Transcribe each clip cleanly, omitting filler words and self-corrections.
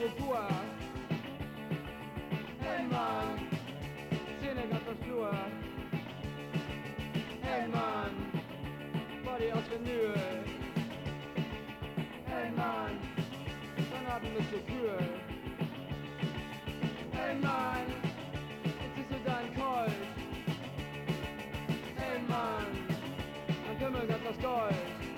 de Bua. Hey Mann, Szene ganz das Flur. Hey Mann, Body aus Vinyl. Hey Mann, dann haben wir so kühl. Hey Mann, jetzt ist so dein Colt. Hey Mann, mein Kümmel hat das Gold.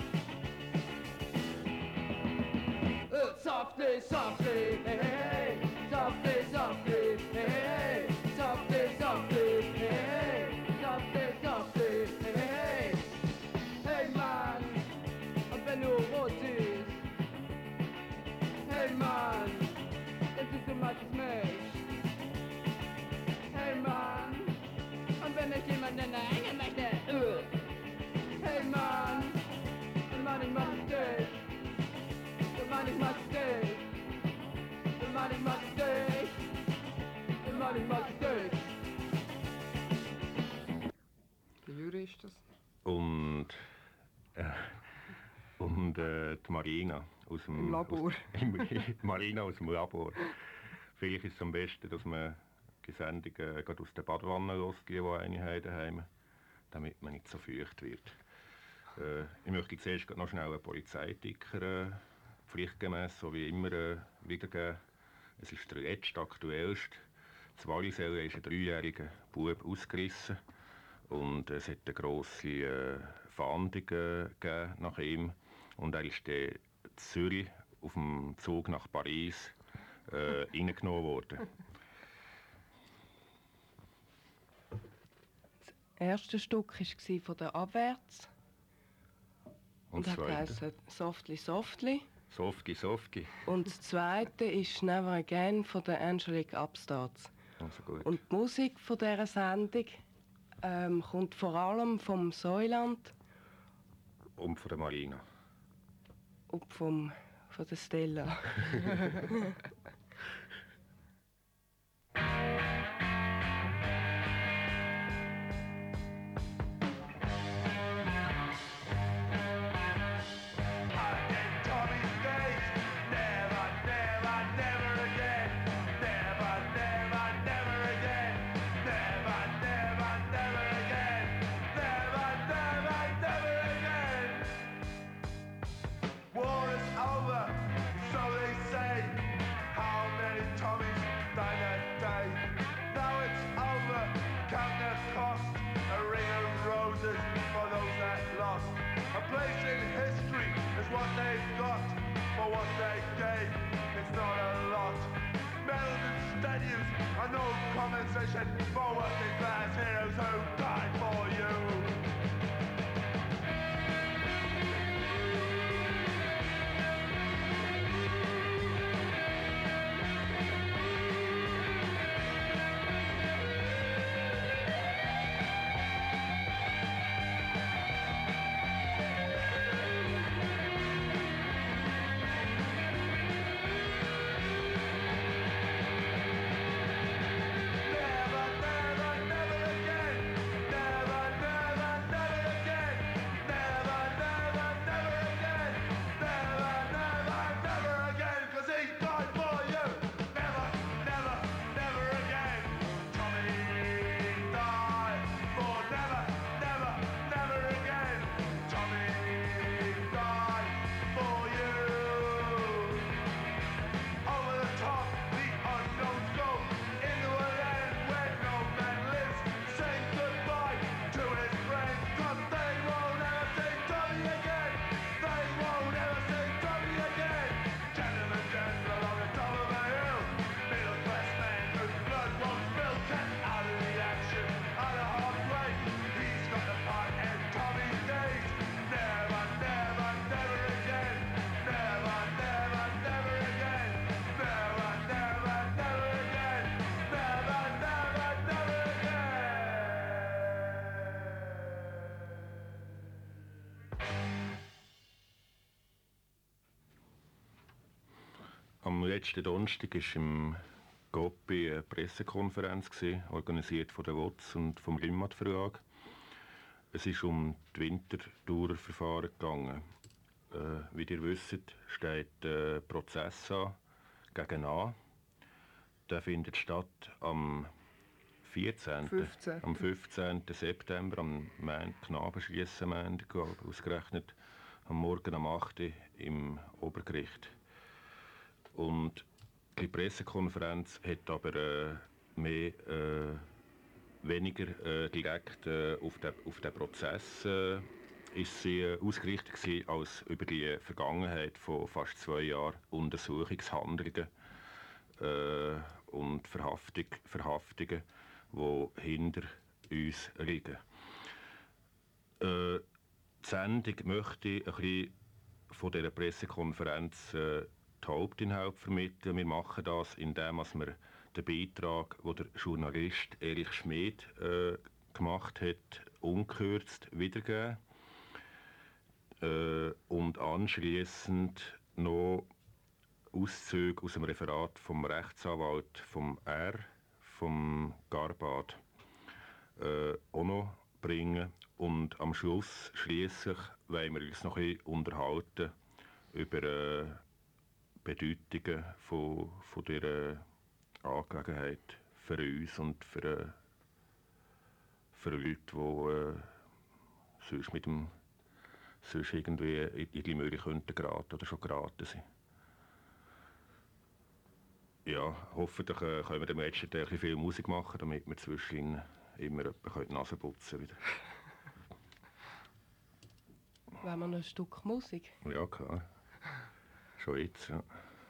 Softly, softly, hey, hey, softly, softly, hey, hey, softly, softly, hey, hey, softly, softly, hey, hey, hey Mann, und wenn du rot siehst, hey Mann, dann siehst du meistens mich, hey Mann, und wenn mich jemand in der Enge möchte, hey Mann, dann mach ich mal dich. The money must stay. The money must stay. The money must stay. Der Juri ist das. Und die Marina aus dem Im Labor. Marina aus dem Labor. Vielleicht ist es am besten, dass man die Sendung gerade aus der Badwanne lässt, die eine haben daheim, damit man nicht so feucht wird. Ich möchte zuerst noch schnell einen Polizeiticker pflichtgemäß, so wie immer, wiedergeben. Es ist der letzte, aktuellste. In Wallisellen ist ein 3-jähriger Bub ausgerissen und es hat eine grosse Fahndung gegeben nach ihm. Und er ist dann in Zürich auf dem Zug nach Paris reingenommen worden. Das erste Stück war von der Abwärts. Und hat geheißen «Softly, Softly». Sofki, Sofki. Und das zweite ist «Never Again» von der Angelique Upstarts. Also gut. Und die Musik von dieser Sendung kommt vor allem vom Säuland. Und von der Marina. Und von der Stella. A place in history is what they've got for what they gave. It's not a lot. Medals and stadiums are no compensation for working class heroes who died for you. Am letzten Donnerstag war im Goppi eine Pressekonferenz, organisiert von der WOTS und vom Rimmat Verlag. Es ist um die Winterdauerverfahren gegangen. Wie ihr wisst, steht Prozess an gegen A. Der findet statt am 15. Am 15. September, am Knabenschiessen, ausgerechnet am Morgen um 8 Uhr im Obergericht. Und die Pressekonferenz hat aber weniger direkt auf den Prozess ist sie ausgerichtet gewesen, als über die Vergangenheit von fast 2 Jahren Untersuchungshandlungen und Verhaftungen, die hinter uns liegen. Die Sendung möchte ein bisschen von dieser Pressekonferenz die Hauptinhalte vermitteln. Wir machen das, indem wir den Beitrag, den der Journalist Erich Schmid gemacht hat, ungekürzt wiedergeben. Und anschliessend noch Auszüge aus dem Referat vom Rechtsanwalt vom R, vom Garbad, auch noch bringen. Und am Schluss schliesslich wollen wir uns noch ein bisschen unterhalten über Bedeutungen von dieser Angelegenheit für uns und für Leute, die sonst irgendwie in die Mühle könnten geraten oder schon geraten sind. Ja, hoffentlich können wir im letzten Teil viel Musik machen, damit wir zwischendrin immer die Nase putzen wieder. Wollen wir noch ein Stück Musik? Ja, klar. Schon jetzt, ja.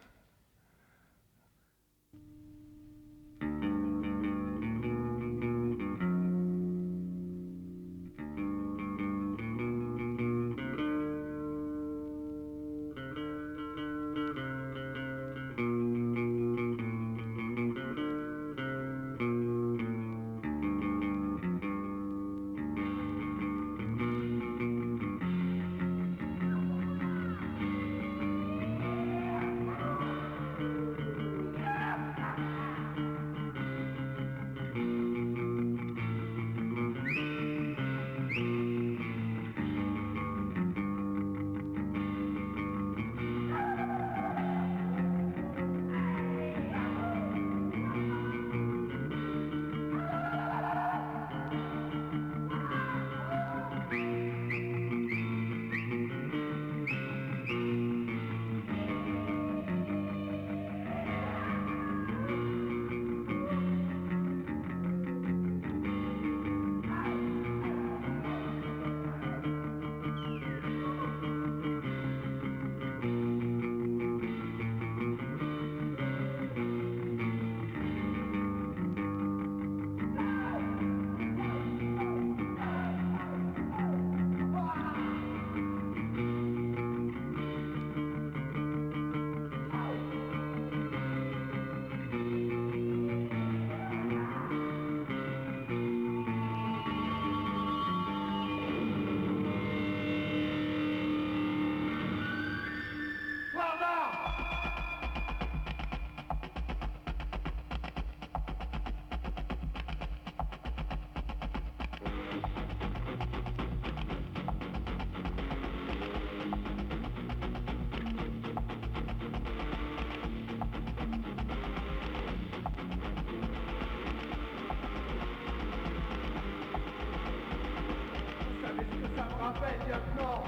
Lieutenant,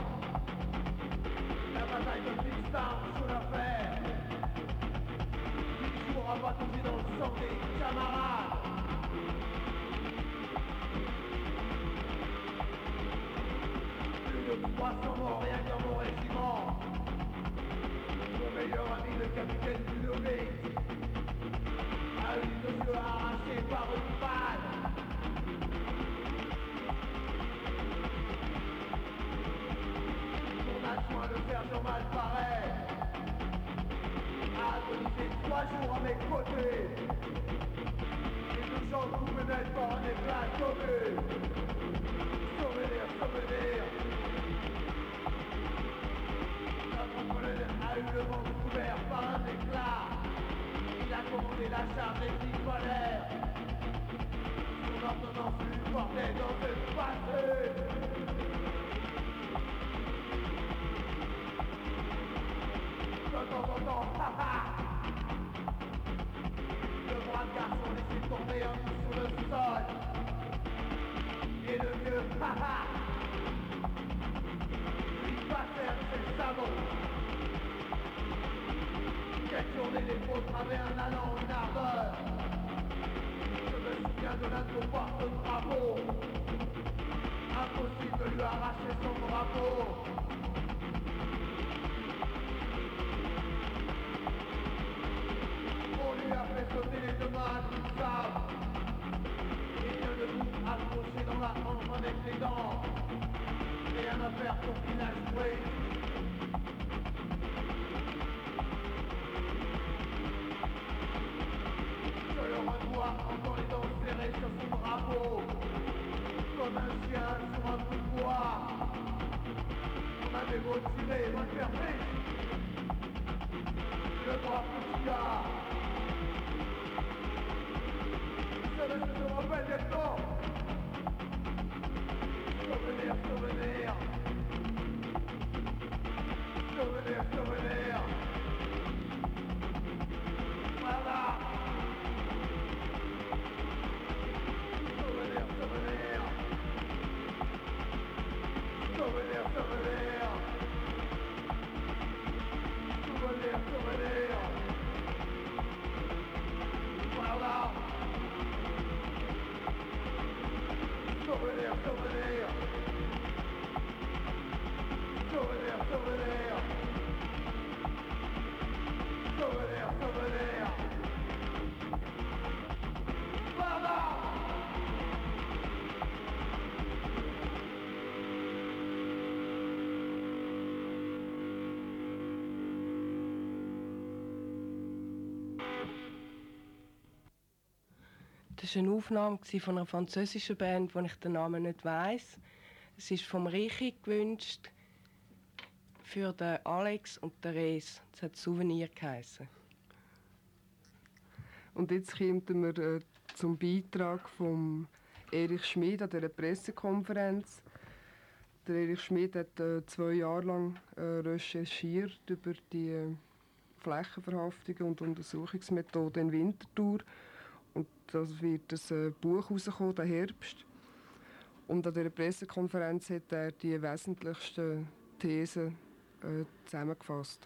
la bataille de Fixtown sur l'affaire. 8 jours abattus dans le sang des camarades. Plus de 300 morts rien que dans mon régiment. Mon meilleur ami, le capitaine Ludovic, a eu les yeux arrachés par une balle. Point de faire sur mal pareil, a agonisé 3 jours à mes côtés, et deux gens coupés net par un éclat tombé. Souvenir, souvenir. Notre colonel a eu le ventre couvert par un éclat. Il a commandé la charge équipolaire. Son ordonnance lui portait dans le passé. De temps en temps, haha, transformé un coup sur le sol. Et le vieux haha lui passèrent ses sabots. Quelle journée des faux travers allant une ardeur. Je me souviens de l'un de nos porte-drapeaux. Impossible de lui arracher son drapeau. On lui a fait sauter les deux mains du sable. Il vient de nous accrocher dans la hanche avec les dents. Rien à faire pour qu'il a joué. Je le revois encore les dents serrées sur son drapeau. Comme un chien sur un coup de bois. On avait beau tirer, main fermée. Le bras petit je me rappelle des temps. Souvenir, souvenir. Souvenir, souvenir. Voilà. Souvenir, souvenir. Souvenir, souvenir. Souvenir, souvenir. Voilà. Souvenir, souvenir. Souvenir, souvenir. Souvenir, souvenir. Voilà. Das war eine Aufnahme von einer französischen Band, wo ich den Namen nicht weiss. Es ist vom Richi gewünscht für den Alex und Therese. Es hat Souvenir geheissen. Und jetzt kommen wir zum Beitrag von Erich Schmid an dieser Pressekonferenz. Der Erich Schmid hat 2 Jahre lang recherchiert über die Flächenverhaftungen und Untersuchungsmethoden in Winterthur. Und da wird ein Buch herauskommen, der Herbst. Und an dieser Pressekonferenz hat er die wesentlichsten Thesen zusammengefasst.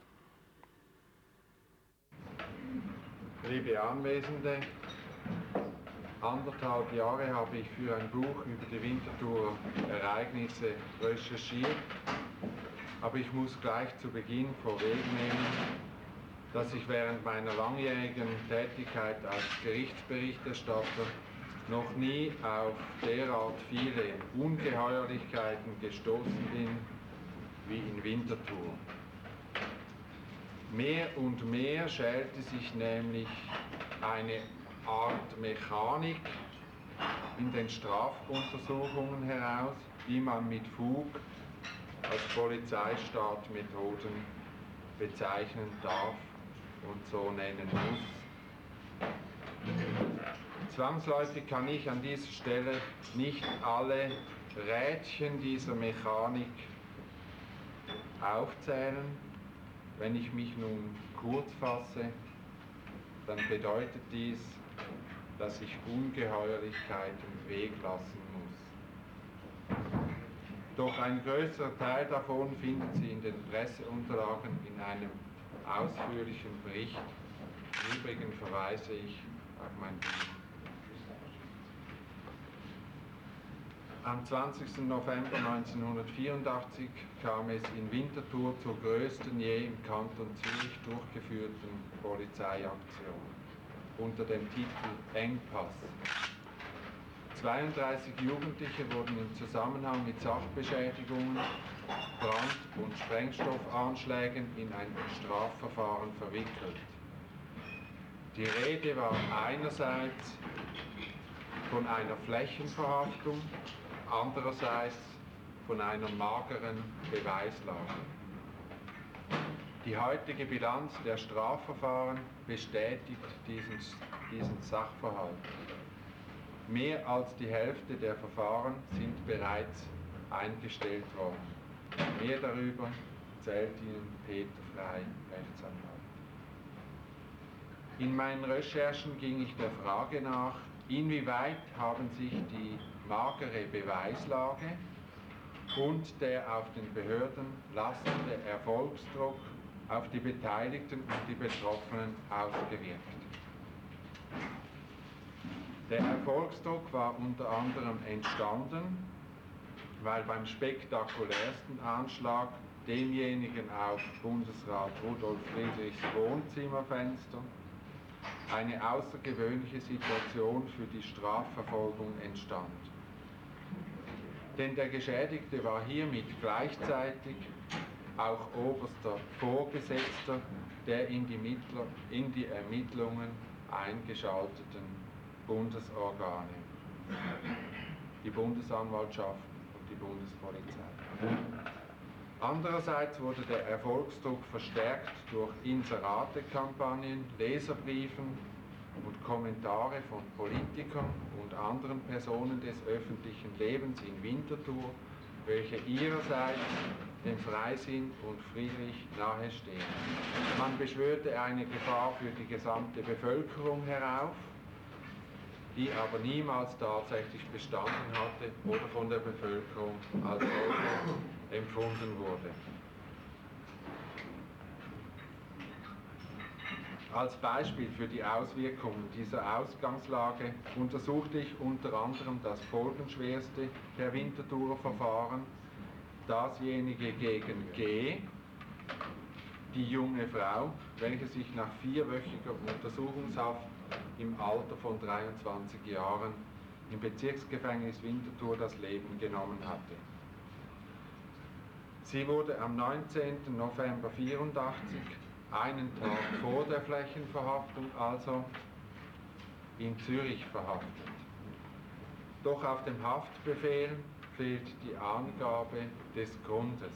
Liebe Anwesende, 1,5 Jahre habe ich für ein Buch über die Winterthurer Ereignisse recherchiert, aber ich muss gleich zu Beginn vorwegnehmen, dass ich während meiner langjährigen Tätigkeit als Gerichtsberichterstatter noch nie auf derart viele Ungeheuerlichkeiten gestoßen bin wie in Winterthur. Mehr und mehr schälte sich nämlich eine Art Mechanik in den Strafuntersuchungen heraus, die man mit Fug als Polizeistaatmethoden bezeichnen darf und so nennen muss. Zwangsläufig kann ich an dieser Stelle nicht alle Rädchen dieser Mechanik aufzählen. Wenn ich mich nun kurz fasse, dann bedeutet dies, dass ich Ungeheuerlichkeiten weglassen muss. Doch ein größerer Teil davon finden Sie in den Presseunterlagen in einem ausführlichen Bericht. Im Übrigen verweise ich auf mein Buch. Am 20. November 1984 kam es in Winterthur zur größten je im Kanton Zürich durchgeführten Polizeiaktion unter dem Titel Engpass. 32 Jugendliche wurden im Zusammenhang mit Sachbeschädigungen, Brand- und Sprengstoffanschlägen in ein Strafverfahren verwickelt. Die Rede war einerseits von einer Flächenverhaftung, andererseits von einer mageren Beweislage. Die heutige Bilanz der Strafverfahren bestätigt diesen Sachverhalt. Mehr als die Hälfte der Verfahren sind bereits eingestellt worden. Mehr darüber erzählt Ihnen Peter Frey, Rechtsanwalt. In meinen Recherchen ging ich der Frage nach, Inwieweit haben sich die magere Beweislage und der auf den Behörden lastende Erfolgsdruck auf die Beteiligten und die Betroffenen ausgewirkt? Der Erfolgsdruck war unter anderem entstanden, weil beim spektakulärsten Anschlag, demjenigen auf Bundesrat Rudolf Friedrichs Wohnzimmerfenster, eine außergewöhnliche Situation für die Strafverfolgung entstand. Denn der Geschädigte war hiermit gleichzeitig auch oberster Vorgesetzter der in die Ermittlungen eingeschalteten Bundesorgane, die Bundesanwaltschaft und die Bundespolizei. Andererseits wurde der Erfolgsdruck verstärkt durch Inseratekampagnen, Leserbriefen und Kommentare von Politikern und anderen Personen des öffentlichen Lebens in Winterthur, welche ihrerseits dem Freisinn und Friedrich nahestehen. Man beschwörte eine Gefahr für die gesamte Bevölkerung herauf, die aber niemals tatsächlich bestanden hatte oder von der Bevölkerung als solche empfunden wurde. Als Beispiel für die Auswirkungen dieser Ausgangslage untersuchte ich unter anderem das folgenschwerste der Winterthurer Verfahren, dasjenige gegen G., die junge Frau, welche sich nach 4-wöchiger Untersuchungshaft im Alter von 23 Jahren im Bezirksgefängnis Winterthur das Leben genommen hatte. Sie wurde am 19. November 1984, einen Tag vor der Flächenverhaftung also, in Zürich verhaftet. Doch auf dem Haftbefehl fehlt die Angabe des Grundes.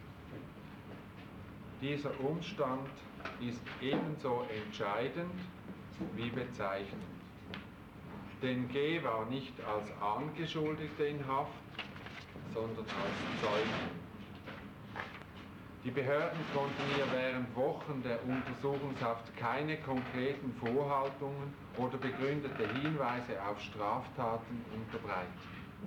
Dieser Umstand ist ebenso entscheidend wie bezeichnend. Denn G. war nicht als Angeschuldigte in Haft, sondern als Zeuge. Die Behörden konnten ihr während Wochen der Untersuchungshaft keine konkreten Vorhaltungen oder begründete Hinweise auf Straftaten unterbreiten.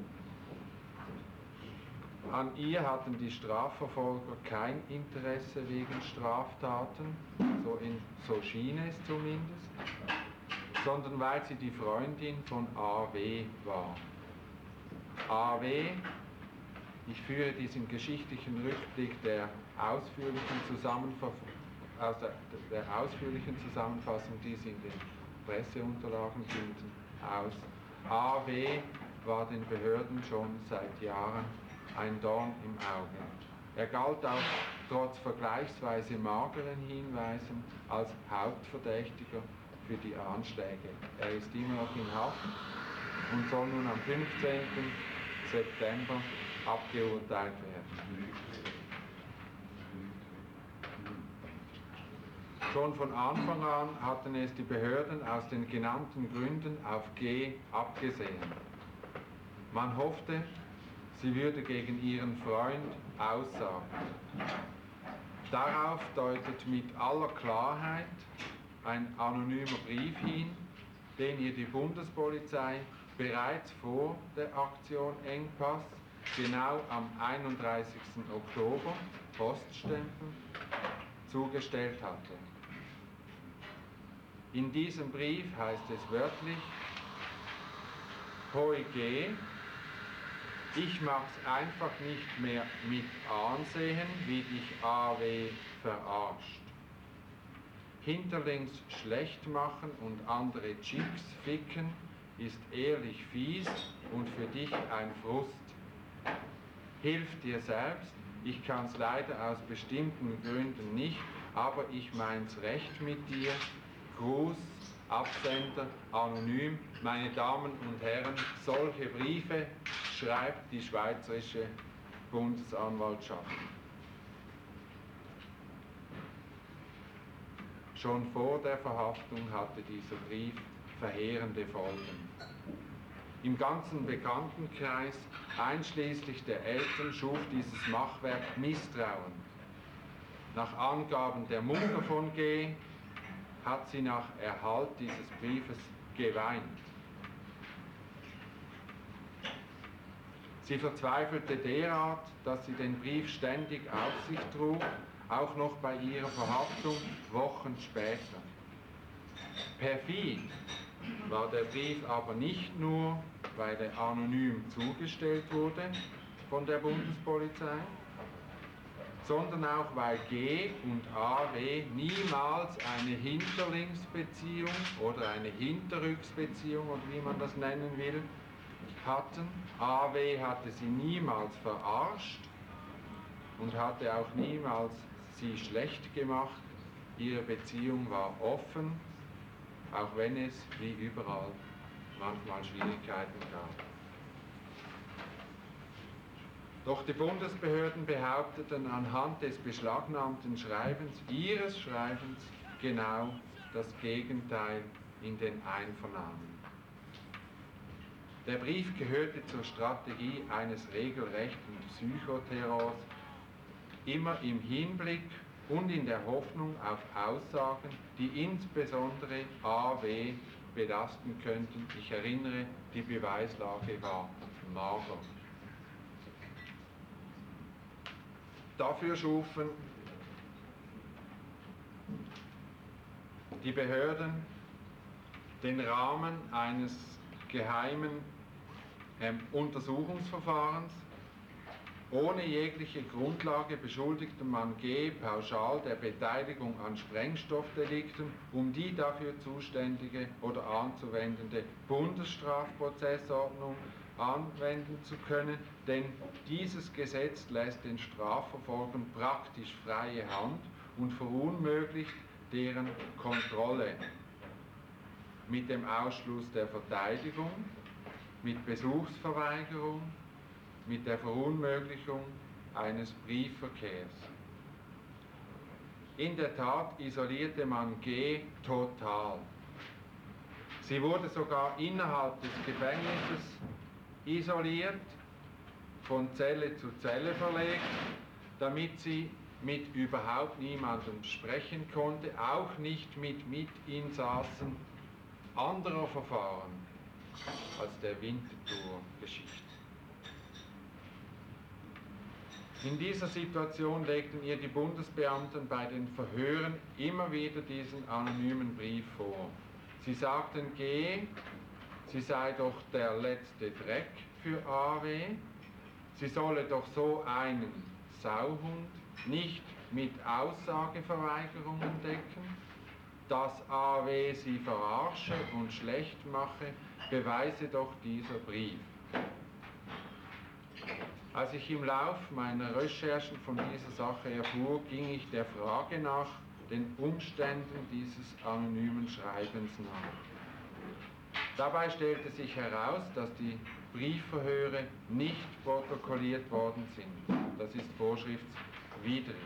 An ihr hatten die Strafverfolger kein Interesse wegen Straftaten, so schien es zumindest, sondern weil sie die Freundin von A.W. war. A.W., ich führe diesen geschichtlichen Rückblick der ausführlichen Zusammenfassung, die Sie in den Presseunterlagen finden, aus. A.W. war den Behörden schon seit Jahren ein Dorn im Auge. Er galt auch trotz vergleichsweise mageren Hinweisen als Hauptverdächtiger für die Anschläge. Er ist immer noch in Haft und soll nun am 15. September abgeurteilt werden. Schon von Anfang an hatten es die Behörden aus den genannten Gründen auf G abgesehen. Man hoffte, sie würde gegen ihren Freund aussagen. Darauf deutet mit aller Klarheit ein anonymer Brief hin, den ihr die Bundespolizei bereits vor der Aktion Engpass, genau am 31. Oktober, Poststempel, zugestellt hatte. In diesem Brief heißt es wörtlich: Hoi G., ich mach's einfach nicht mehr mit ansehen, wie dich A.W. verarscht. Hinterlinks schlecht machen und andere Chicks ficken ist ehrlich fies und für dich ein Frust. Hilf dir selbst, ich kann's leider aus bestimmten Gründen nicht, aber ich mein's recht mit dir. Gruß, Absender, anonym. Meine Damen und Herren, solche Briefe schreibt die Schweizerische Bundesanwaltschaft. Schon vor der Verhaftung hatte dieser Brief verheerende Folgen. Im ganzen Bekanntenkreis, einschließlich der Eltern, schuf dieses Machwerk Misstrauen. Nach Angaben der Mutter von G. hat sie nach Erhalt dieses Briefes geweint. Sie verzweifelte derart, dass sie den Brief ständig auf sich trug, auch noch bei ihrer Verhaftung Wochen später. Perfid war der Brief aber nicht nur, weil er anonym zugestellt wurde von der Bundespolizei, sondern auch weil G und AW niemals eine Hinterlinksbeziehung oder eine Hinterrücksbeziehung oder wie man das nennen will, hatten. AW hatte sie niemals verarscht und hatte auch niemals sie schlecht gemacht. Ihre Beziehung war offen, auch wenn es, wie überall, manchmal Schwierigkeiten gab. Doch die Bundesbehörden behaupteten anhand des beschlagnahmten Schreibens, ihres Schreibens, genau das Gegenteil in den Einvernahmen. Der Brief gehörte zur Strategie eines regelrechten Psychoterrors, immer im Hinblick und in der Hoffnung auf Aussagen, die insbesondere AW belasten könnten. Ich erinnere, die Beweislage war mager. Dafür schufen die Behörden den Rahmen eines geheimen Untersuchungsverfahrens. Ohne jegliche Grundlage beschuldigte man G. pauschal der Beteiligung an Sprengstoffdelikten, um die dafür zuständige oder anzuwendende Bundesstrafprozessordnung anwenden zu können, denn dieses Gesetz lässt den Strafverfolgern praktisch freie Hand und verunmöglicht deren Kontrolle mit dem Ausschluss der Verteidigung, mit Besuchsverweigerung, mit der Verunmöglichung eines Briefverkehrs. In der Tat isolierte man G. total. Sie wurde sogar innerhalb des Gefängnisses isoliert, von Zelle zu Zelle verlegt, damit sie mit überhaupt niemandem sprechen konnte, auch nicht mit Mitinsassen anderer Verfahren als der Winterthur-Geschichte. In dieser Situation legten ihr die Bundesbeamten bei den Verhören immer wieder diesen anonymen Brief vor. Sie sagten G., sie sei doch der letzte Dreck für AW, sie solle doch so einen Sauhund nicht mit Aussageverweigerungen decken, dass AW sie verarsche und schlecht mache, beweise doch dieser Brief. Als ich im Lauf meiner Recherchen von dieser Sache erfuhr, ging ich der Frage nach den Umständen dieses anonymen Schreibens nach. Dabei stellte sich heraus, dass die Briefverhöre nicht protokolliert worden sind. Das ist vorschriftswidrig.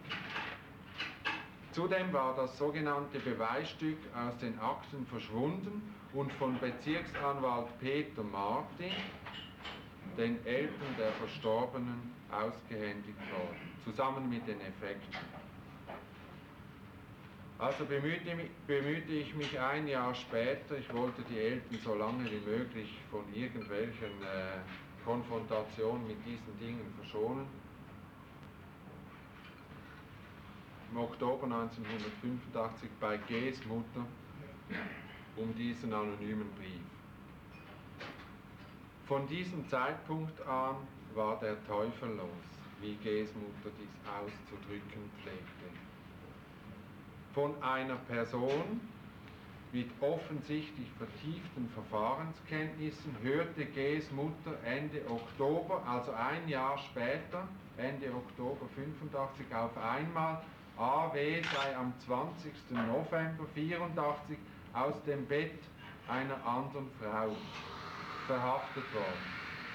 Zudem war das sogenannte Beweisstück aus den Akten verschwunden und von Bezirksanwalt Peter Marti, den Eltern der Verstorbenen, ausgehändigt worden, zusammen mit den Effekten. Also bemühte ich mich ein Jahr später, ich wollte die Eltern so lange wie möglich von irgendwelchen Konfrontationen mit diesen Dingen verschonen. Im Oktober 1985 bei G.'s Mutter um diesen anonymen Brief. Von diesem Zeitpunkt an war der Teufel los, wie G.'s Mutter dies auszudrücken pflegte. Von einer Person mit offensichtlich vertieften Verfahrenskenntnissen hörte G.'s Mutter Ende Oktober, also ein Jahr später, Ende Oktober 1985, auf einmal, AW sei am 20. November 1984 aus dem Bett einer anderen Frau verhaftet worden.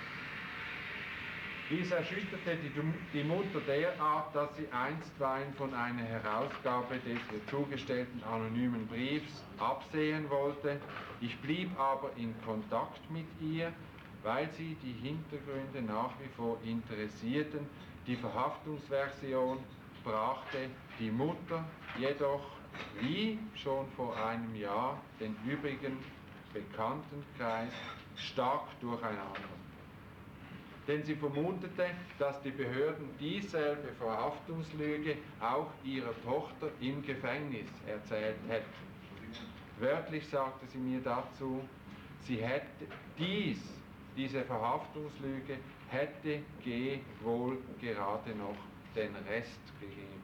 Dies erschütterte die Mutter derart, dass sie einstweilen von einer Herausgabe des ihr zugestellten anonymen Briefs absehen wollte. Ich blieb aber in Kontakt mit ihr, weil sie die Hintergründe nach wie vor interessierten. Die Verhaftungsversion brachte die Mutter jedoch, wie schon vor einem Jahr, den übrigen Bekanntenkreis stark durcheinander. denn sie vermutete, dass die Behörden dieselbe Verhaftungslüge auch ihrer Tochter im Gefängnis erzählt hätten. Wörtlich sagte sie mir dazu, sie hätte diese Verhaftungslüge hätte G wohl gerade noch den Rest gegeben.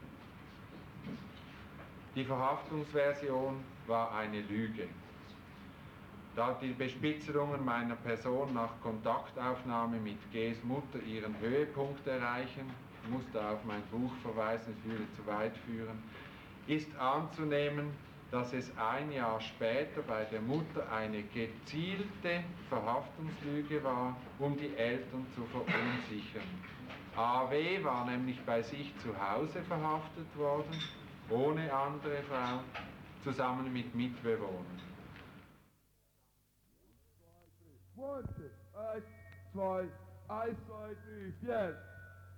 Die Verhaftungsversion war eine Lüge. Da die Bespitzelungen meiner Person nach Kontaktaufnahme mit Gs Mutter ihren Höhepunkt erreichen, ich muss da auf mein Buch verweisen, es würde zu weit führen, ist anzunehmen, dass es ein Jahr später bei der Mutter eine gezielte Verhaftungslüge war, um die Eltern zu verunsichern. AW war nämlich bei sich zu Hause verhaftet worden, ohne andere Frau, zusammen mit Mitbewohnern. 1, 2, 1, 2, 3, 4.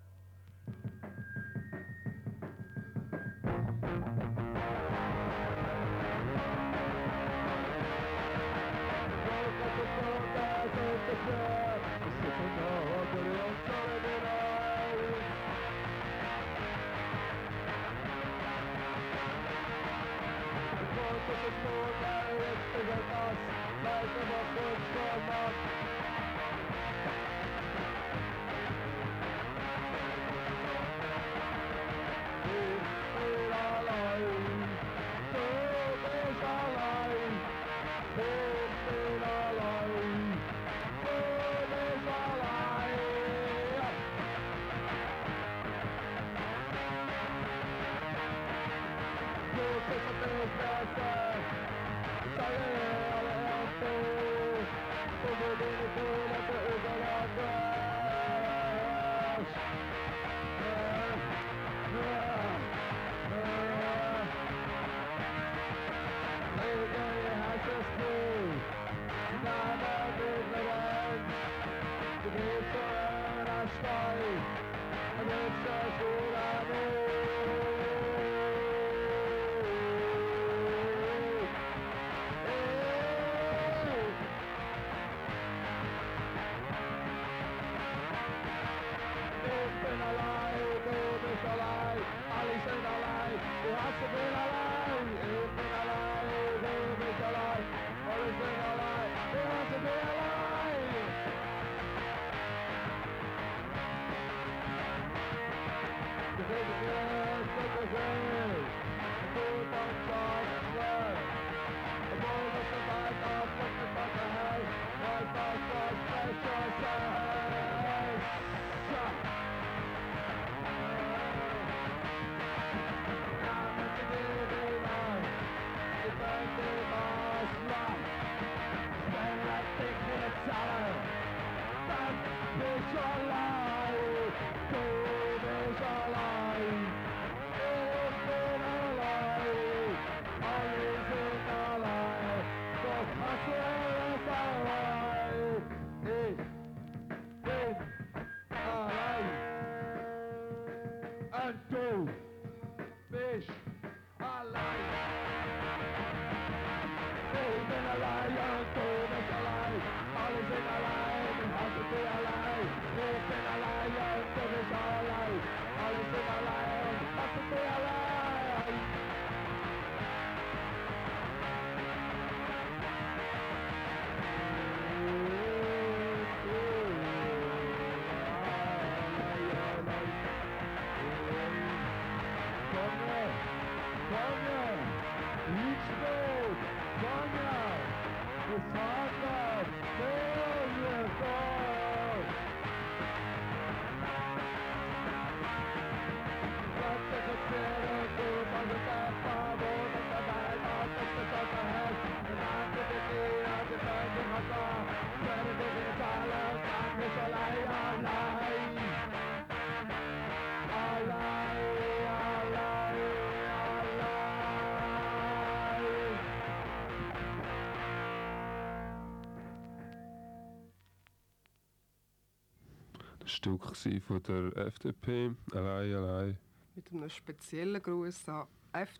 Stück von der FDP, allein, allein. Mit einem speziellen Gruß an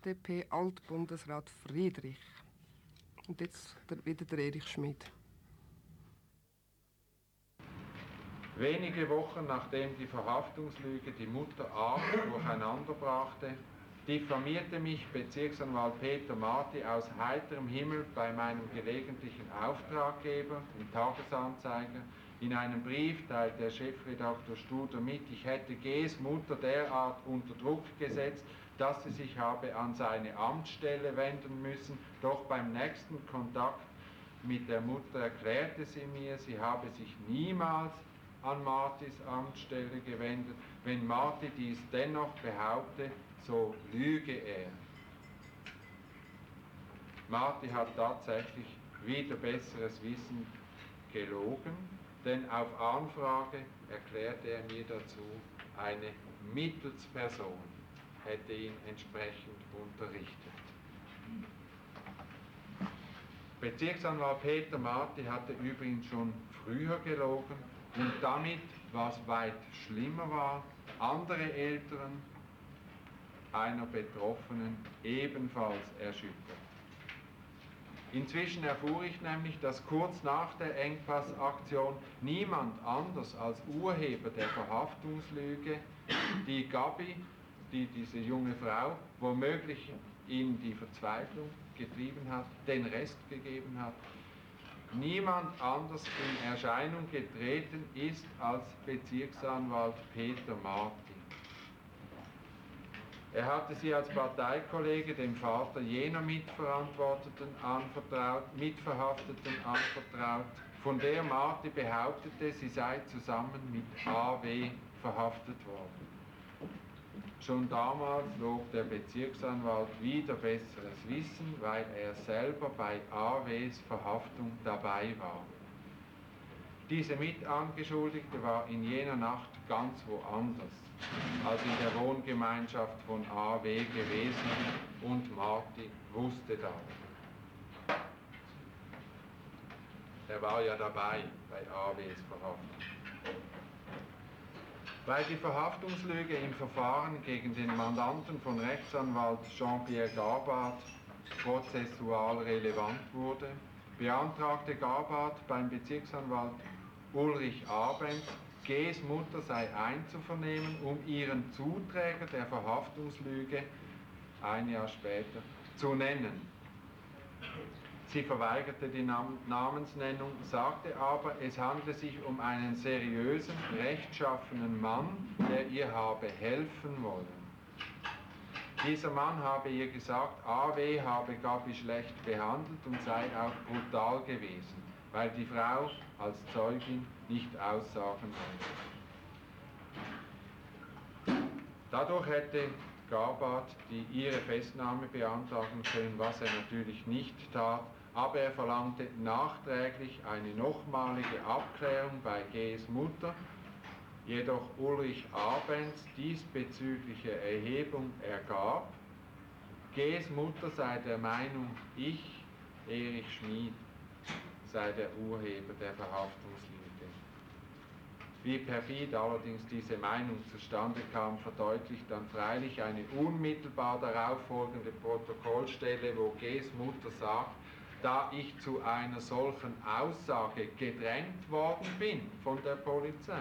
FDP-Altbundesrat Friedrich. Und jetzt wieder der Erich Schmid. Wenige Wochen nachdem die Verhaftungslüge die Mutter arg durcheinander brachte, diffamierte mich Bezirksanwalt Peter Marti aus heiterem Himmel bei meinem gelegentlichen Auftraggeber, dem Tagesanzeiger. In einem Brief teilte der Chefredakteur Studer mit, ich hätte G.'s Mutter derart unter Druck gesetzt, dass sie sich habe an seine Amtsstelle wenden müssen, doch beim nächsten Kontakt mit der Mutter erklärte sie mir, sie habe sich niemals an Martis Amtsstelle gewendet. Wenn Marti dies dennoch behaupte, so lüge er. Marti hat tatsächlich wider besseres Wissen gelogen, denn auf Anfrage erklärte er mir dazu, eine Mittelsperson hätte ihn entsprechend unterrichtet. Bezirksanwalt Peter Marti hatte übrigens schon früher gelogen und damit, was weit schlimmer war, andere Eltern einer Betroffenen ebenfalls erschüttert. Inzwischen erfuhr ich nämlich, dass kurz nach der Engpass-Aktion niemand anders als Urheber der Verhaftungslüge, die Gabi, diese junge Frau, womöglich in die Verzweiflung getrieben hat, den Rest gegeben hat, niemand anders in Erscheinung getreten ist als Bezirksanwalt Peter Marti. Er hatte sie als Parteikollege dem Vater jener Mitverhafteten anvertraut, von der Marti behauptete, sie sei zusammen mit A.W. verhaftet worden. Schon damals log der Bezirksanwalt wider besseres Wissen, weil er selber bei A.W.s Verhaftung dabei war. Diese Mitangeschuldigte war in jener Nacht ganz woanders als in der Wohngemeinschaft von A.W. gewesen und Marti wusste das. Er war ja dabei bei A.W.s Verhaftung. Weil die Verhaftungslüge im Verfahren gegen den Mandanten von Rechtsanwalt Jean-Pierre Gabart prozessual relevant wurde, beantragte Gabart beim Bezirksanwalt Ulrich Abens, G.'s Mutter sei einzuvernehmen, um ihren Zuträger der Verhaftungslüge ein Jahr später zu nennen. Sie verweigerte die Namensnennung, sagte aber, es handle sich um einen seriösen, rechtschaffenen Mann, der ihr habe helfen wollen. Dieser Mann habe ihr gesagt, A.W. habe Gabi schlecht behandelt und sei auch brutal gewesen, weil die Frau als Zeugin nicht aussagen wollte. Dadurch hätte Gabart ihre Festnahme beantragen können, was er natürlich nicht tat, aber er verlangte nachträglich eine nochmalige Abklärung bei G.'s Mutter, jedoch Ulrich Abens diesbezügliche Erhebung ergab, G.'s Mutter sei der Meinung, ich, Erich Schmid, sei der Urheber der Verhaftungslüge. Wie perfid allerdings diese Meinung zustande kam, verdeutlicht dann freilich eine unmittelbar darauf folgende Protokollstelle, wo G.'s Mutter sagt, da ich zu einer solchen Aussage gedrängt worden bin von der Polizei,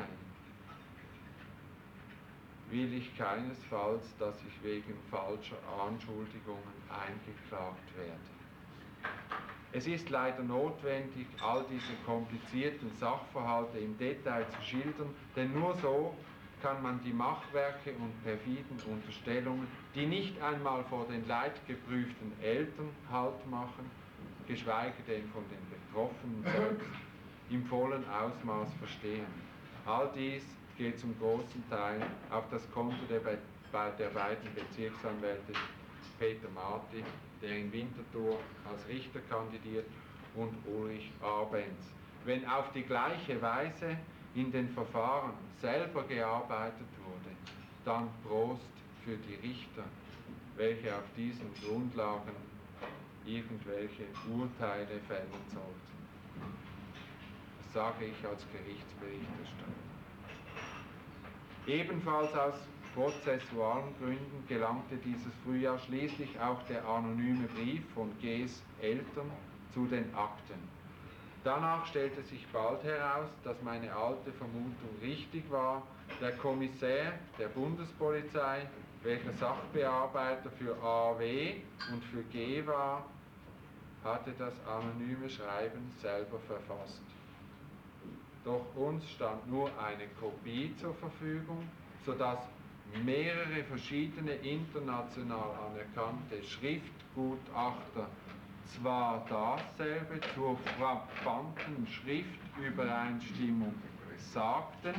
will ich keinesfalls, dass ich wegen falscher Anschuldigungen eingeklagt werde. Es ist leider notwendig, all diese komplizierten Sachverhalte im Detail zu schildern, denn nur so kann man die Machwerke und perfiden Unterstellungen, die nicht einmal vor den leidgeprüften Eltern Halt machen, geschweige denn von den Betroffenen selbst, im vollen Ausmaß verstehen. All dies geht zum großen Teil auf das Konto der beiden Bezirksanwälte Peter Marti, der in Winterthur als Richter kandidiert, und Ulrich Abens. Wenn auf die gleiche Weise in den Verfahren selber gearbeitet wurde, dann Prost für die Richter, welche auf diesen Grundlagen irgendwelche Urteile fällen sollten. Das sage ich als Gerichtsberichterstatter. Ebenfalls aus prozessualen Gründen gelangte dieses Frühjahr schließlich auch der anonyme Brief von G.'s Eltern zu den Akten. Danach stellte sich bald heraus, dass meine alte Vermutung richtig war. Der Kommissär der Bundespolizei, welcher Sachbearbeiter für AW und für G war, hatte das anonyme Schreiben selber verfasst. Doch uns stand nur eine Kopie zur Verfügung, sodass mehrere verschiedene international anerkannte Schriftgutachter zwar dasselbe zur frappanten Schriftübereinstimmung sagten,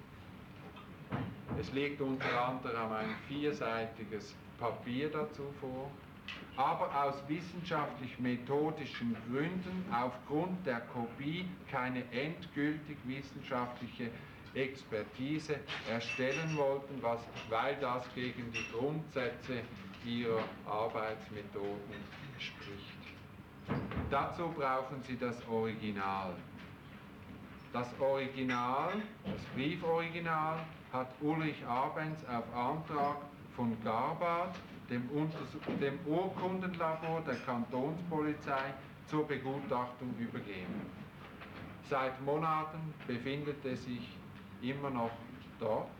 es liegt unter anderem ein 4-seitiges Papier dazu vor, aber aus wissenschaftlich-methodischen Gründen aufgrund der Kopie keine endgültig wissenschaftliche Expertise erstellen wollten, weil das gegen die Grundsätze ihrer Arbeitsmethoden spricht. Dazu brauchen Sie das Original. Das Original, das Brieforiginal, hat Ulrich Abens auf Antrag von Garbart, dem Urkundenlabor der Kantonspolizei, zur Begutachtung übergeben. Seit Monaten befindet es sich immer noch dort.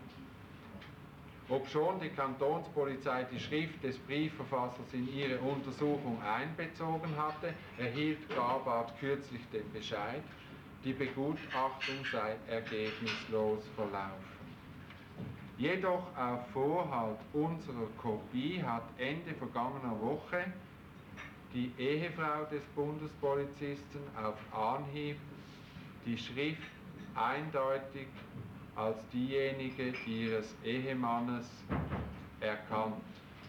Obschon die Kantonspolizei die Schrift des Briefverfassers in ihre Untersuchung einbezogen hatte, erhielt Garbart kürzlich den Bescheid, die Begutachtung sei ergebnislos verlaufen. Jedoch auf Vorhalt unserer Kopie hat Ende vergangener Woche die Ehefrau des Bundespolizisten auf Anhieb die Schrift eindeutig als diejenige ihres Ehemannes erkannt.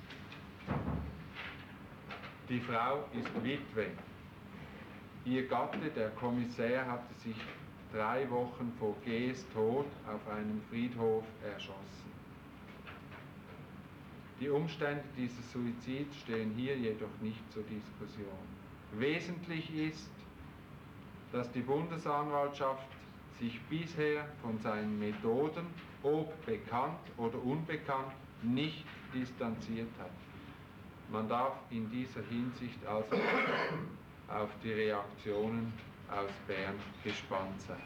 Die Frau ist Witwe. Ihr Gatte, der Kommissär, hatte sich 3 Wochen vor G.'s Tod auf einem Friedhof erschossen. Die Umstände dieses Suizids stehen hier jedoch nicht zur Diskussion. Wesentlich ist, dass die Bundesanwaltschaft sich bisher von seinen Methoden, ob bekannt oder unbekannt, nicht distanziert hat. Man darf in dieser Hinsicht also auf die Reaktionen aus Bern gespannt sein.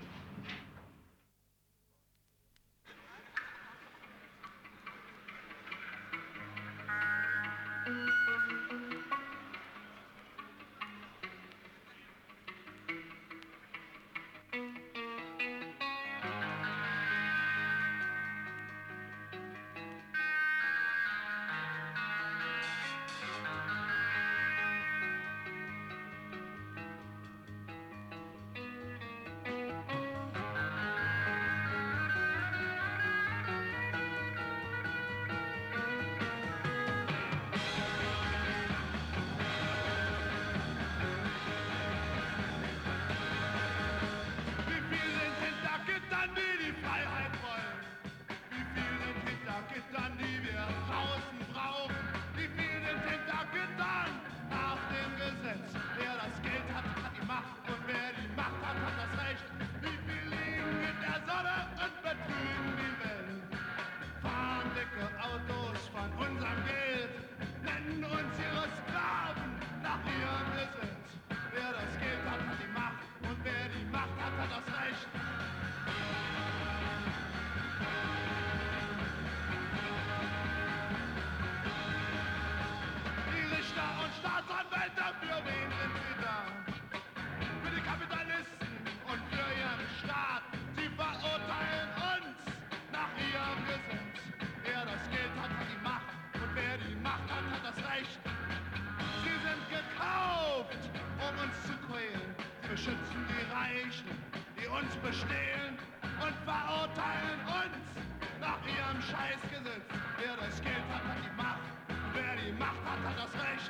Beschützen die Reichen, die uns bestehlen und verurteilen uns nach ihrem Scheißgesetz. Wer das Geld hat, hat die Macht. Wer die Macht hat, hat das Recht.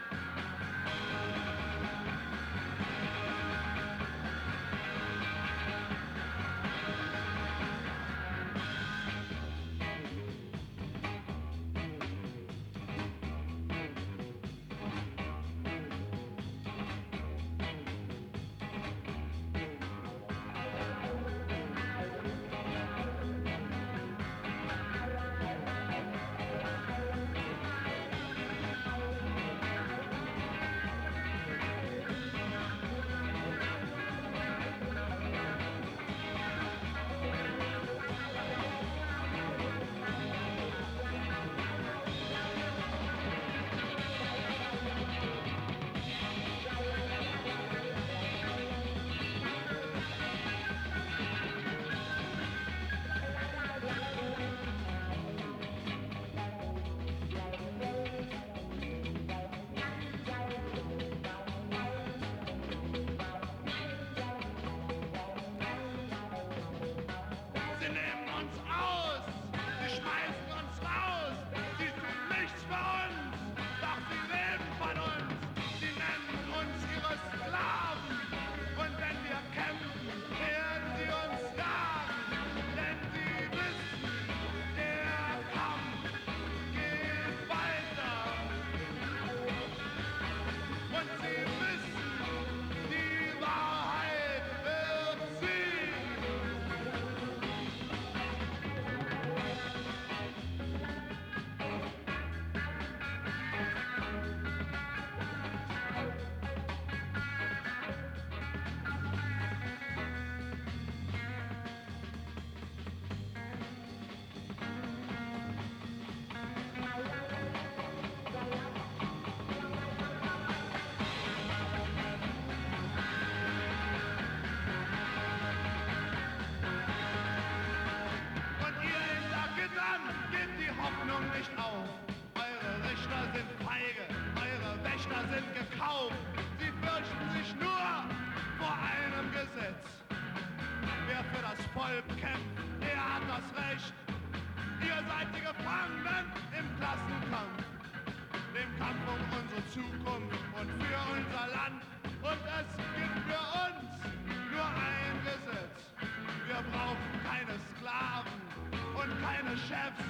auf, sie fürchten sich nur vor einem Gesetz. Wer für das Volk kämpft, der hat das Recht. Ihr seid die Gefangenen im Klassenkampf, dem Kampf um unsere Zukunft und für unser Land. Und es gibt für uns nur ein Gesetz. Wir brauchen keine Sklaven und keine Chefs.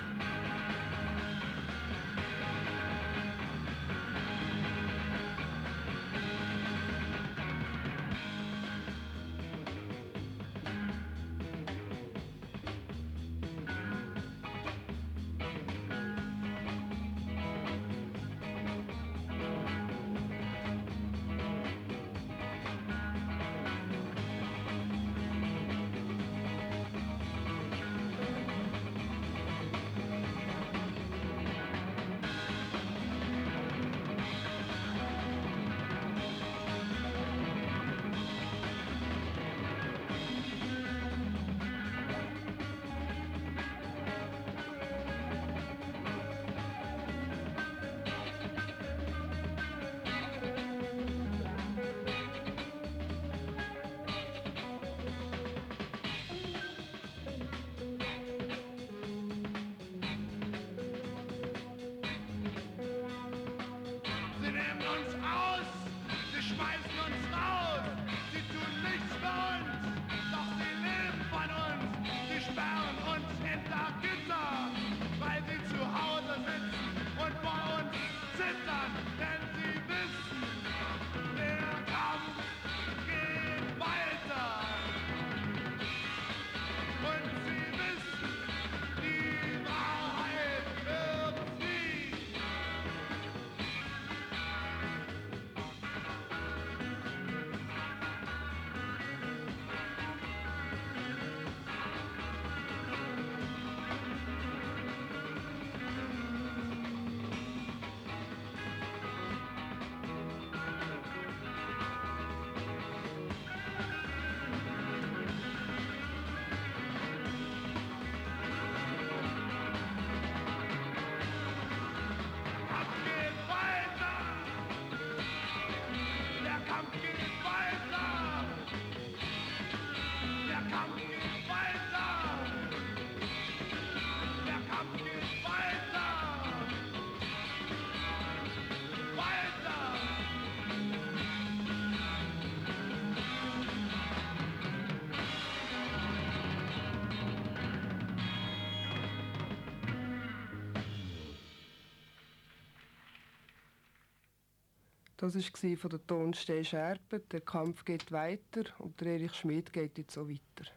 Das war von der Tonstein Scherpen. Der Kampf geht weiter und der Erich Schmid geht jetzt so weiter.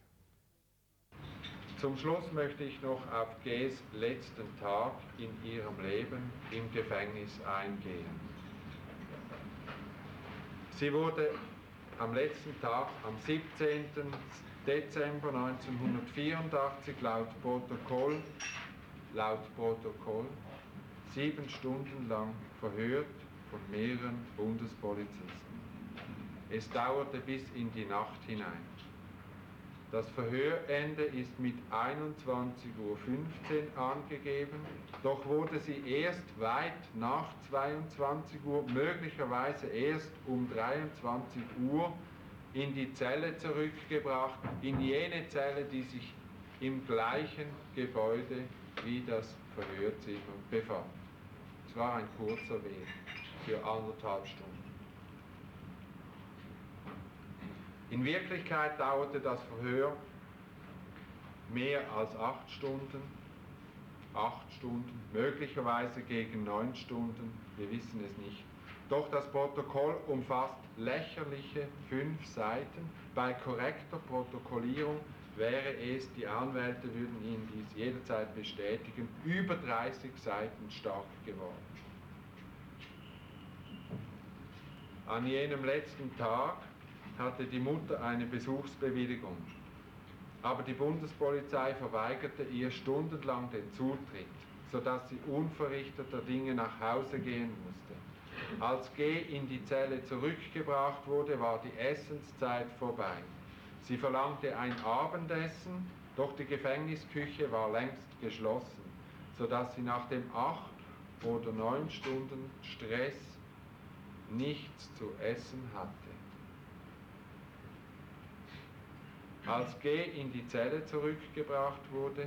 Zum Schluss möchte ich noch auf Gs letzten Tag in ihrem Leben im Gefängnis eingehen. Sie wurde am letzten Tag, am 17. Dezember 1984 laut Protokoll 7 Stunden lang verhört von mehreren Bundespolizisten. Es dauerte bis in die Nacht hinein. Das Verhörende ist mit 21:15 Uhr angegeben, doch wurde sie erst weit nach 22 Uhr, möglicherweise erst um 23 Uhr, in die Zelle zurückgebracht, in jene Zelle, die sich im gleichen Gebäude wie das Verhörzimmer befand. Es war ein kurzer Weg für 1,5 Stunden. In Wirklichkeit dauerte das Verhör mehr als 8 Stunden, 8 Stunden, möglicherweise gegen 9 Stunden, wir wissen es nicht. Doch das Protokoll umfasst lächerliche 5 Seiten. Bei korrekter Protokollierung wäre es, die Anwälte würden Ihnen dies jederzeit bestätigen, über 30 Seiten stark geworden. An jenem letzten Tag hatte die Mutter eine Besuchsbewilligung, aber die Bundespolizei verweigerte ihr stundenlang den Zutritt, sodass sie unverrichteter Dinge nach Hause gehen musste. Als G in die Zelle zurückgebracht wurde, war die Essenszeit vorbei. Sie verlangte ein Abendessen, doch die Gefängnisküche war längst geschlossen, sodass sie nach dem 8 oder 9 Stunden Stress nichts zu essen hatte. Als G in die Zelle zurückgebracht wurde,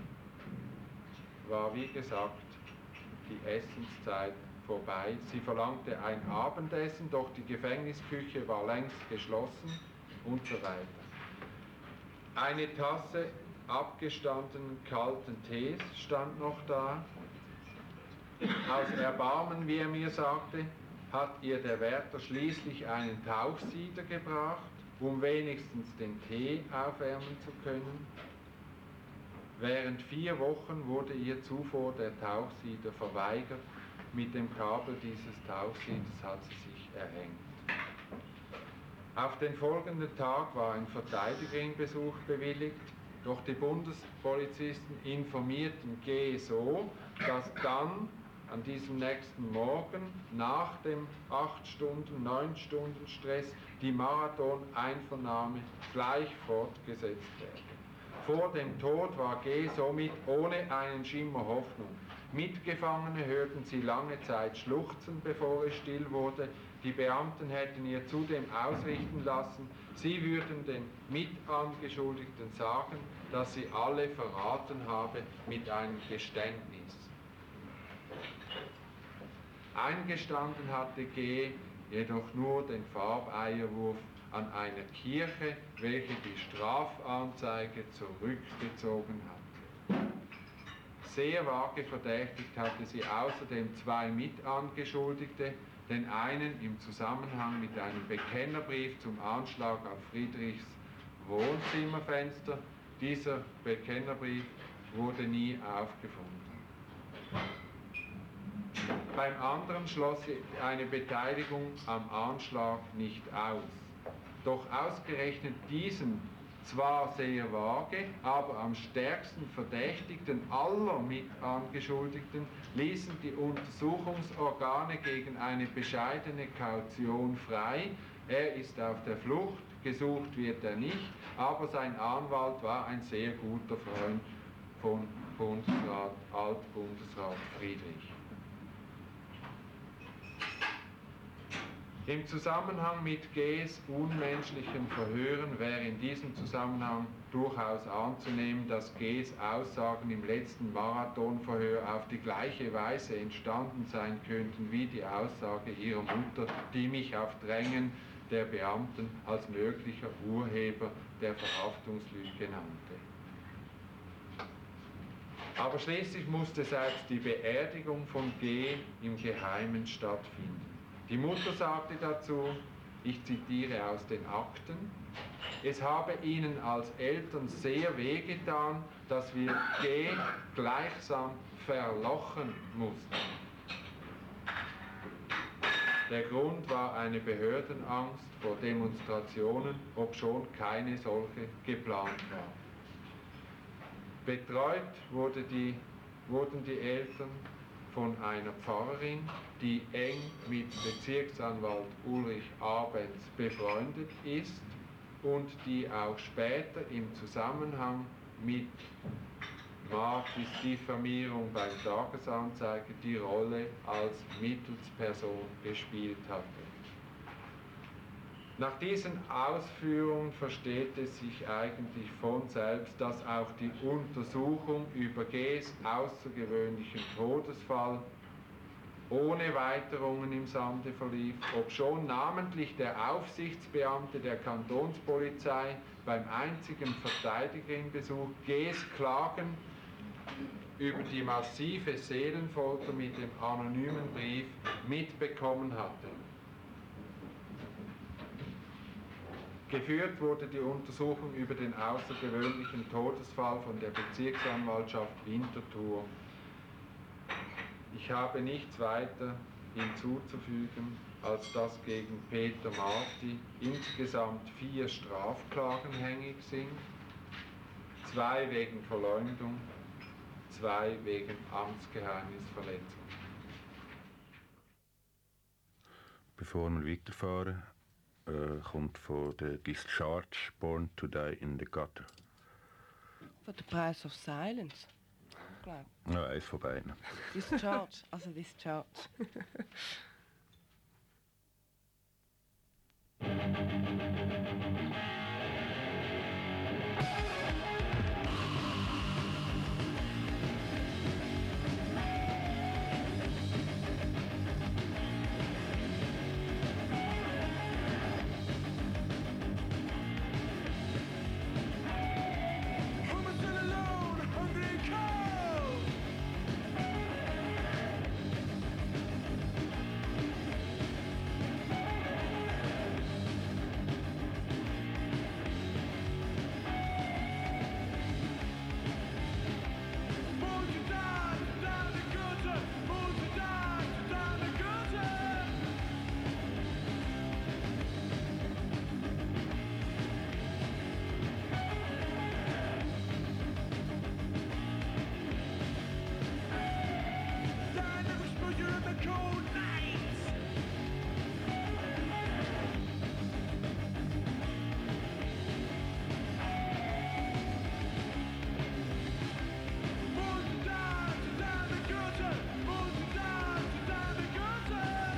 war wie gesagt die Essenszeit vorbei. Sie verlangte ein Abendessen, doch die Gefängnisküche war längst geschlossen und so weiter. Eine Tasse abgestandenen kalten Tees stand noch da. Aus Erbarmen, wie er mir sagte, hat ihr der Wärter schließlich einen Tauchsieder gebracht, um wenigstens den Tee aufwärmen zu können. Während 4 Wochen wurde ihr zuvor der Tauchsieder verweigert. Mit dem Kabel dieses Tauchsieders hat sie sich erhängt. Auf den folgenden Tag war ein Verteidigerbesuch bewilligt, doch die Bundespolizisten informierten G. so, dass dann an diesem nächsten Morgen nach dem 8-Stunden-9-Stunden-Stress die Marathon-Einvernahme gleich fortgesetzt werde. Vor dem Tod war G. somit ohne einen Schimmer Hoffnung. Mitgefangene hörten sie lange Zeit schluchzen, bevor es still wurde. Die Beamten hätten ihr zudem ausrichten lassen, sie würden den Mitangeschuldigten sagen, dass sie alle verraten habe mit einem Geständnis. Eingestanden hatte G. jedoch nur den Farbeierwurf an einer Kirche, welche die Strafanzeige zurückgezogen hatte. Sehr vage verdächtigt hatte sie außerdem 2 Mitangeschuldigte, den einen im Zusammenhang mit einem Bekennerbrief zum Anschlag auf Friedrichs Wohnzimmerfenster. Dieser Bekennerbrief wurde nie aufgefunden. Beim anderen schloss sie eine Beteiligung am Anschlag nicht aus. Doch ausgerechnet diesen zwar sehr vage, aber am stärksten Verdächtigten aller Mitangeschuldigten ließen die Untersuchungsorgane gegen eine bescheidene Kaution frei. Er ist auf der Flucht, gesucht wird er nicht, aber sein Anwalt war ein sehr guter Freund von Altbundesrat Friedrich. Im Zusammenhang mit G.'s unmenschlichen Verhören wäre in diesem Zusammenhang durchaus anzunehmen, dass G.'s Aussagen im letzten Marathonverhör auf die gleiche Weise entstanden sein könnten wie die Aussage ihrer Mutter, die mich auf Drängen der Beamten als möglicher Urheber der Verhaftungslüge nannte. Aber schließlich musste selbst die Beerdigung von G. im Geheimen stattfinden. Die Mutter sagte dazu, ich zitiere aus den Akten, es habe ihnen als Eltern sehr wehgetan, dass wir G. gleichsam verlochen mussten. Der Grund war eine Behördenangst vor Demonstrationen, obschon keine solche geplant war. Betreut wurden die Eltern von einer Pfarrerin, die eng mit Bezirksanwalt Ulrich Abens befreundet ist und die auch später im Zusammenhang mit Martis Diffamierung beim Tagesanzeiger die Rolle als Mittelsperson gespielt hatte. Nach diesen Ausführungen versteht es sich eigentlich von selbst, dass auch die Untersuchung über G.'s außergewöhnlichen Todesfall ohne Weiterungen im Sande verlief, obschon namentlich der Aufsichtsbeamte der Kantonspolizei beim einzigen Verteidigerbesuch G.'s Klagen über die massive Seelenfolter mit dem anonymen Brief mitbekommen hatte. Geführt wurde die Untersuchung über den außergewöhnlichen Todesfall von der Bezirksanwaltschaft Winterthur. Ich habe nichts weiter hinzuzufügen, als dass gegen Peter Marti insgesamt 4 Strafklagen hängig sind, 2 wegen Verleumdung, 2 wegen Amtsgeheimnisverletzung. Bevor wir weiterfahren, kommt von der Discharge Born to Die in the Gutter. Von The Price of Silence, glaube ich. Ja, eins von beiden. Discharge, also Discharge. cold nights. Montan, deine Gürtel, montan, deine Gürtel.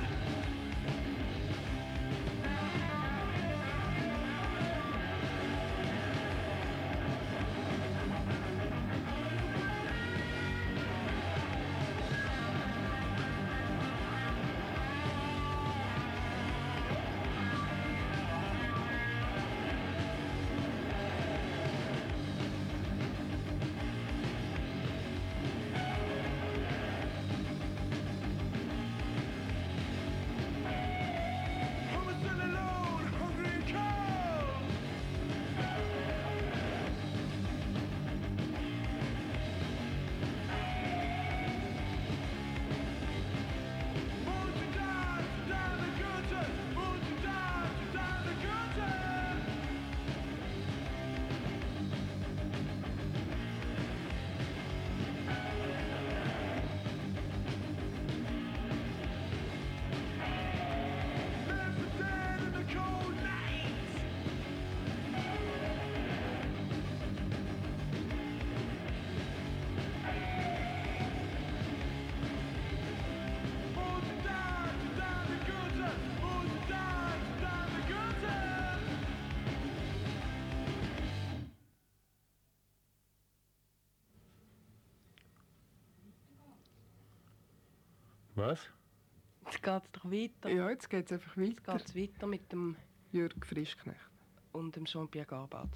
I'm still alone, hungry and cold. Montan, deine Gürtel, montan, deine Gürtel. Never dead in the cold nights. Montan, deine Gürtel, montan, deine Gürtel. Was? Jetzt geht es doch weiter. Ja, jetzt geht es einfach Jetzt weiter. geht es weiter mit dem Jürg Frischknecht. und dem Jean-Pierre Garbard.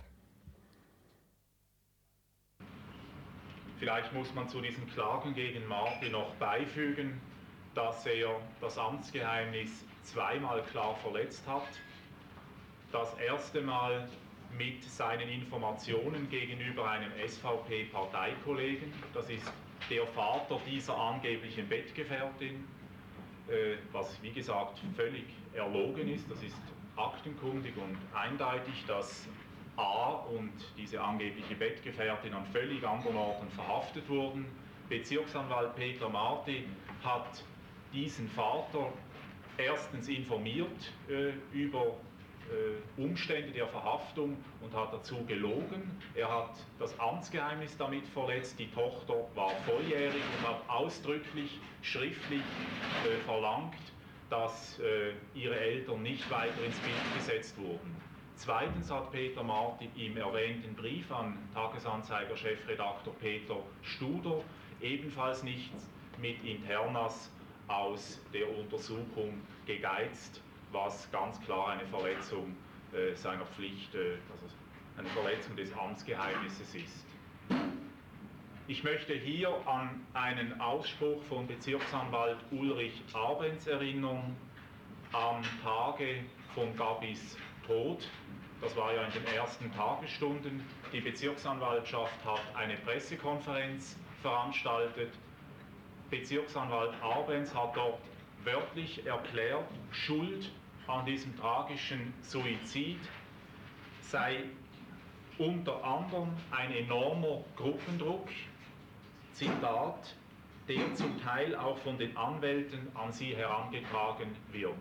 Vielleicht muss man zu diesen Klagen gegen Marti noch beifügen, dass er das Amtsgeheimnis zweimal klar verletzt hat. Das erste Mal mit seinen Informationen gegenüber einem SVP-Parteikollegen. Das ist der Vater dieser angeblichen Bettgefährtin, was wie gesagt völlig erlogen ist. Das ist aktenkundig und eindeutig, dass A und diese angebliche Bettgefährtin an völlig anderen Orten verhaftet wurden. Bezirksanwalt Peter Marti hat diesen Vater erstens informiert über Umstände der Verhaftung und hat dazu gelogen. Er hat das Amtsgeheimnis damit verletzt. Die Tochter war volljährig und hat ausdrücklich schriftlich verlangt, dass ihre Eltern nicht weiter ins Bild gesetzt wurden. Zweitens hat Peter Marti im erwähnten Brief an Tagesanzeiger-Chefredakteur Peter Studer ebenfalls nicht mit Internas aus der Untersuchung gegeizt, was ganz klar eine Verletzung seiner Pflicht, also eine Verletzung des Amtsgeheimnisses ist. Ich möchte hier an einen Ausspruch von Bezirksanwalt Ulrich Arbenz erinnern, am Tage von Gabis Tod. Das war ja in den ersten Tagesstunden. Die Bezirksanwaltschaft hat eine Pressekonferenz veranstaltet. Bezirksanwalt Arbenz hat dort wörtlich erklärt, Schuld an diesem tragischen Suizid sei unter anderem ein enormer Gruppendruck, Zitat, der zum Teil auch von den Anwälten an sie herangetragen wird.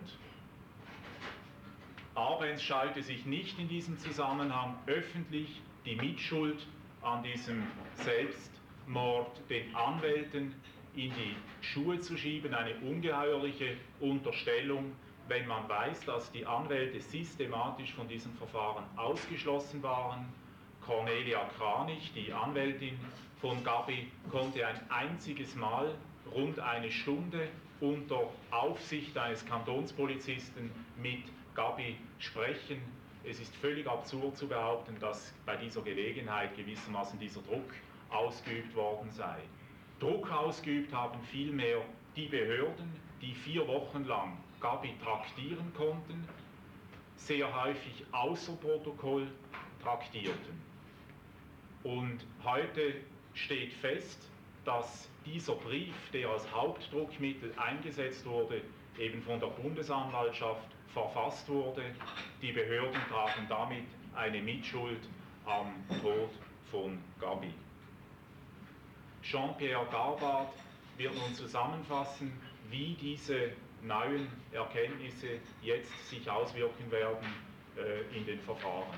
Arbenz scheute sich nicht in diesem Zusammenhang öffentlich die Mitschuld an diesem Selbstmord den Anwälten in die Schuhe zu schieben, eine ungeheuerliche Unterstellung, wenn man weiß, dass die Anwälte systematisch von diesem Verfahren ausgeschlossen waren. Cornelia Kranich, die Anwältin von Gabi, konnte ein einziges Mal rund eine Stunde unter Aufsicht eines Kantonspolizisten mit Gabi sprechen. Es ist völlig absurd zu behaupten, dass bei dieser Gelegenheit gewissermaßen dieser Druck ausgeübt worden sei. Druck ausgeübt haben vielmehr die Behörden, die 4 Wochen lang Gabi traktieren konnten, sehr häufig außer Protokoll traktierten. Und heute steht fest, dass dieser Brief, der als Hauptdruckmittel eingesetzt wurde, eben von der Bundesanwaltschaft verfasst wurde. Die Behörden tragen damit eine Mitschuld am Tod von Gabi. Jean-Pierre Garbard wird nun zusammenfassen, wie diese neuen Erkenntnisse jetzt sich auswirken werden in den Verfahren.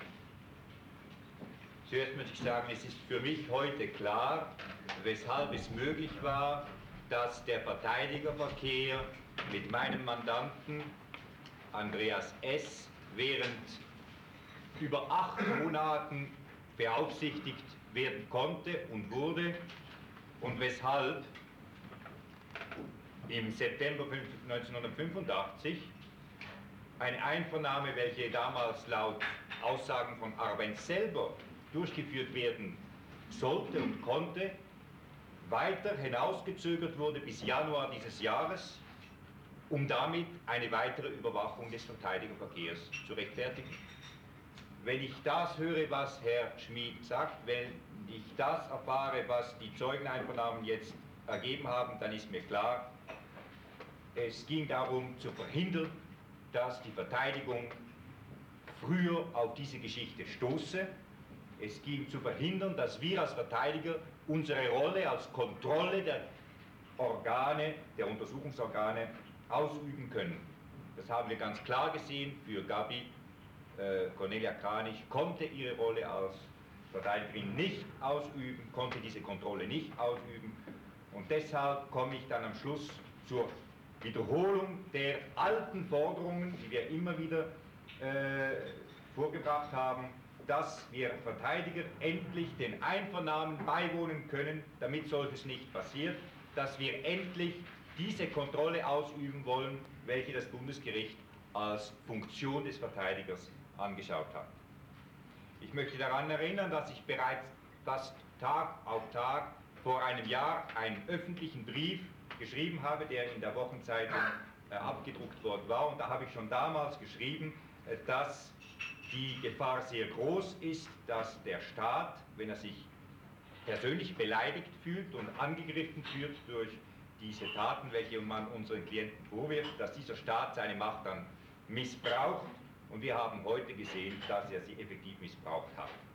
Zuerst möchte ich sagen, es ist für mich heute klar, weshalb es möglich war, dass der Verteidigerverkehr mit meinem Mandanten Andreas S. während über 8 Monaten beaufsichtigt werden konnte und wurde und weshalb im September 1985 eine Einvernahme, welche damals laut Aussagen von Arbenz selber durchgeführt werden sollte und konnte, weiter hinausgezögert wurde bis Januar dieses Jahres, um damit eine weitere Überwachung des Verteidigerverkehrs zu rechtfertigen. Wenn ich das höre, was Herr Schmid sagt, wenn ich das erfahre, was die Zeugeneinvernahmen jetzt ergeben haben, dann ist mir klar, es ging darum zu verhindern, dass die Verteidigung früher auf diese Geschichte stoße. Es ging zu verhindern, dass wir als Verteidiger unsere Rolle als Kontrolle der Organe, der Untersuchungsorgane ausüben können. Das haben wir ganz klar gesehen. Für Gabi Cornelia Kranich konnte ihre Rolle als Verteidigerin nicht ausüben, konnte diese Kontrolle nicht ausüben. Und deshalb komme ich dann am Schluss zur Wiederholung der alten Forderungen, die wir immer wieder vorgebracht haben, dass wir Verteidiger endlich den Einvernahmen beiwohnen können, damit solches nicht passiert, dass wir endlich diese Kontrolle ausüben wollen, welche das Bundesgericht als Funktion des Verteidigers angeschaut hat. Ich möchte daran erinnern, dass ich bereits fast Tag auf Tag vor einem Jahr einen öffentlichen Brief geschrieben habe, der in der Wochenzeitung abgedruckt worden war. Und da habe ich schon damals geschrieben, dass die Gefahr sehr groß ist, dass der Staat, wenn er sich persönlich beleidigt fühlt und angegriffen fühlt durch diese Taten, welche man unseren Klienten vorwirft, dass dieser Staat seine Macht dann missbraucht. Und wir haben heute gesehen, dass er sie effektiv missbraucht hat.